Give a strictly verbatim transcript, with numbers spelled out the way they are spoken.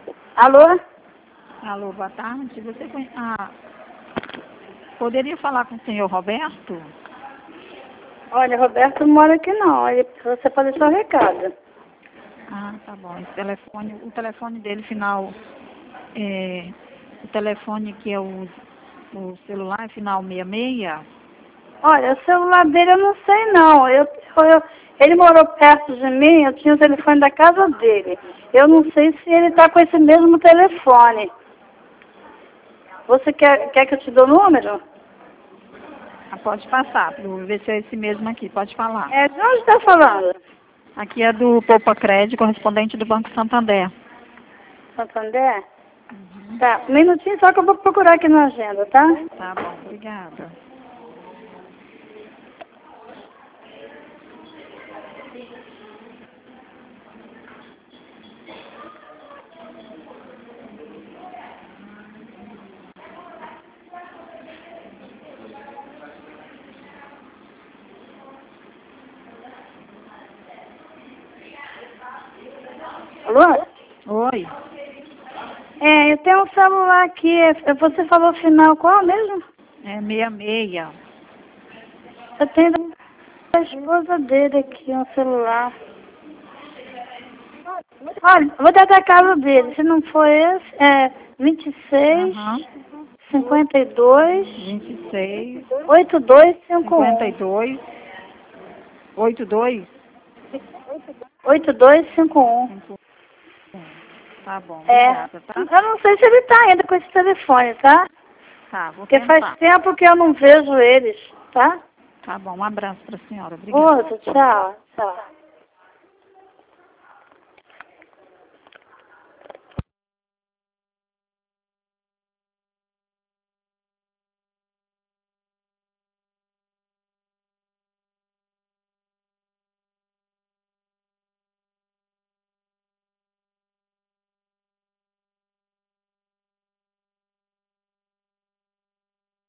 Alô? Alô, boa tarde. Você conhe... ah, poderia falar com o senhor Roberto? Olha, Roberto não mora aqui não. Ele, você pode deixar o recado. Ah, tá bom. Esse telefone, o telefone dele final, é, o telefone que é o, o celular final sessenta e seis. Olha, o celular dele eu não sei não. Eu, eu, ele morou perto de mim, eu tinha o telefone da casa dele. Eu não sei se ele está com esse mesmo telefone. Você quer, quer que eu te dê o número? Ah, pode passar, vou ver se é esse mesmo aqui. Pode falar. É, de onde está falando? Aqui é do Poupa Crédito, correspondente do Banco Santander. Santander? Tá, um minutinho só que eu vou procurar aqui na agenda, tá? Tá bom, obrigada. Alô? Oi, É, eu tenho um celular aqui. é, Você falou final qual mesmo? é sessenta e seis. Eu tenho da esposa dele aqui, um celular. Olha, eu vou dar da casa dele. Se não for esse, é vinte e seis, Aham. cinquenta e dois, vinte e seis, oitenta e dois cinquenta cinquenta e e um. dois, oitenta e dois. oitenta e dois cinquenta e um. Cinco, um. Tá bom, É. obrigada, tá? Eu não sei se ele tá ainda com esse telefone, tá? Tá, vou Porque faz tentar. tempo que eu não vejo eles, tá? Tá bom, um abraço pra senhora, obrigada. Outro, tchau, tchau.